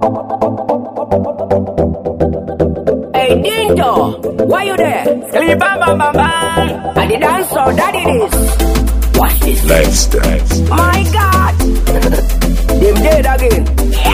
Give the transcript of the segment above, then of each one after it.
Hey Dinto, why you there? Sleep bam bam bam bam. I the dance so daddy this. Watch this. Lifestyle. My God. Them dead again.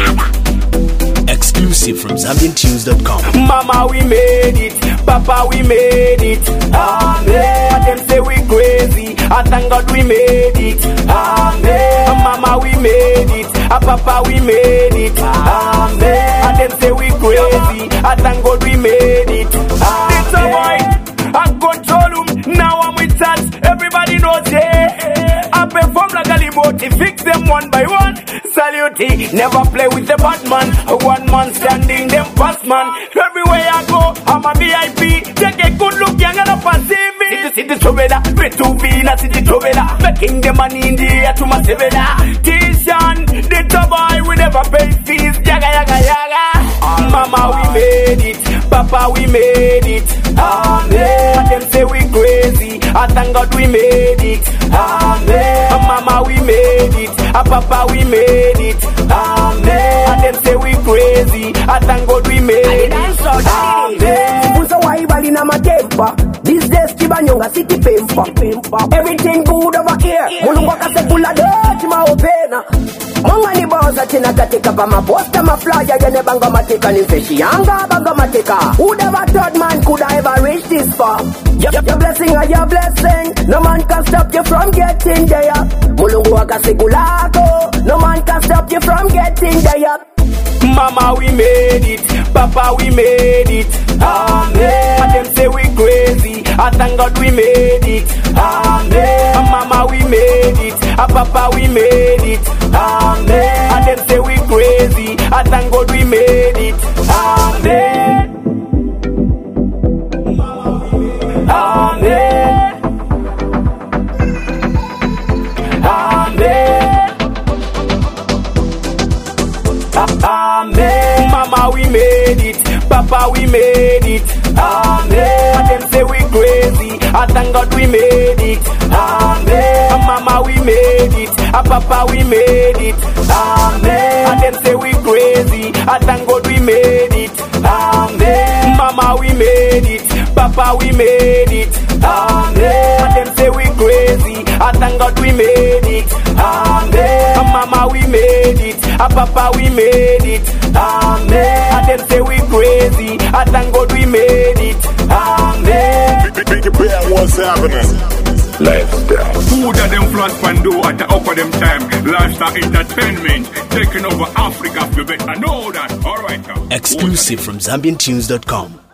Exclusive from ZambianTunes.com. Mama, we made it. Papa, we made it. Amen. And them say we crazy. I thank God we made it. Amen. Mama, we made it. Papa, we made it. Amen. And them say we crazy. I thank God we made it. It's a boy. I control him. Now I'm with that. Everybody knows, yeah. I perform like a limoti. Fix them one by one. Salute. Never play with the bad man. One man standing, them fast man. Everywhere I go, I'm a VIP. Take a good look, you're gonna pass me. City Trovela, Retuvina, City Trovela. Making the money in the air to my sevela. Tishan, the boy, we never pay fees. Yaga, yaga, yaga. Mama, we made it. Papa, we made it. Amen. Them say we crazy. I thank God we made it. Amen. Mama, we made it. Papa, we made it. Amen. Them say we crazy. I thank God we made it. Amen. Puso wa ibali na matempa. These days kibanyonga city pempa. Everything good over here. Mulungu akasekula doti maopena. Monga ni boza china katika pa maposta maflyer yene banga matika ni feshi yanga banga matika. Who never thought man could I ever reach this far? Your blessing are your blessing. No man can stop you from getting there. Mulungu akasekulako. No man can stop you from getting there. Mama, we made it. Papa, we made it. Amen. And them say we crazy. I thank God we made it. Amen. Mama, we made it. Papa, we made it. Amen. And them say we crazy. I thank God we made it. Amen. Amen. Amen. Amen. Mama, we made it. Papa, we made it. Amen. And them say we crazy. I thank God we made it. Amen. Mama, we made it. Papa, we made it. Amen. And them say we crazy. I thank God we made it. Amen. Mama, we made it. Papa, we made it. Amen. And them say we crazy. I thank God we made it. Amen. Mama, we made it. Papa, we made it. Amen. And them say we crazy. I thank God we made it. Amen. Big bear, what's happening? Lifestyle. Who that them flash pando at the upper them time? Lifestyle entertainment taking over Africa. You better know that. Alright. Exclusive from ZambianTunes.com.